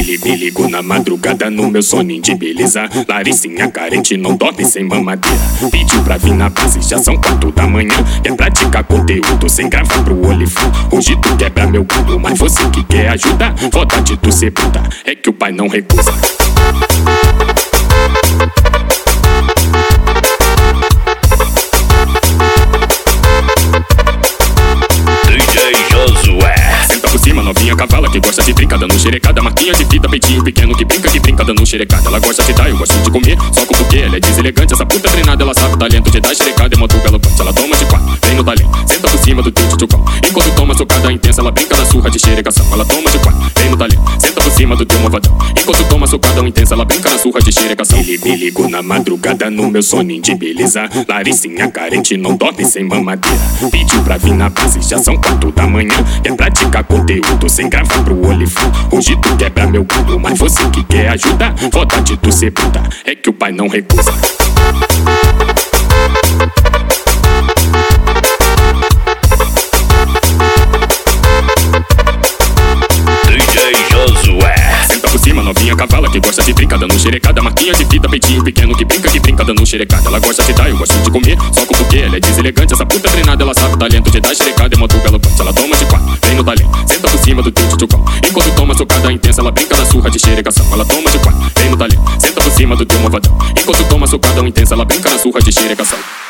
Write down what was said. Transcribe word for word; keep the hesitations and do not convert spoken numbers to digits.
Me ligo na madrugada no meu soninho de beleza. Laricinha carente não dorme sem mamadeira. Pediu pra vir na base, já são quatro da manhã. Quer praticar conteúdo sem gravar pro olifão. Hoje tu quebra meu culo, mas você que quer ajudar. Vontade de tu ser puta, é que o pai não recusa. Novinha cavala que gosta de brincar dando xerecada. Marquinha de fita, peitinho pequeno que brinca, que brinca dando xerecada. Ela gosta de dar, eu gosto de comer, só com porque ela é deselegante. Essa puta treinada, ela sabe o talento de dar xerecada. É moto galopante, ela toma de quatro, vem no talento, senta por cima do teu tchucão. Enquanto toma socada intensa, ela brinca da surra de xerecação. Ela toma de quatro, vem no talento, senta por cima do teu movadão. Enquanto toma socada intensa, ela brinca da surra de xerecação. Me ligo, ligo na madrugada no meu soninho de beleza. Laricinha carente não dorme sem mamadeira. Pediu pra vir na base, já são quatro da manhã. Quer praticar conteúdo sem gravar pro olifão. Hoje tu quebra meu culo, mas você que quer ajudar. Vontade de tu ser puta, é que o pai não recusa. D J Josué. Senta por cima, novinha cavala que gosta de brincar dando xerecada. Marquinha de fita, peitinho pequeno que brinca, que brinca dando xerecada. Ela gosta de dar, eu gosto de comer, só com porque ela é deselegante. Essa puta treinada, ela sabe o talento de dar xerecada. É moto galopante, ela toma de quatro, vem no talento, senta por cima do teu tchucão. Enquanto toma socada intensa, ela brinca da surra de xerecação. Ela toma de quatro, vem no talento, senta por cima do teu movadão. Enquanto toma socada intensa, ela brinca da surra de xerecação.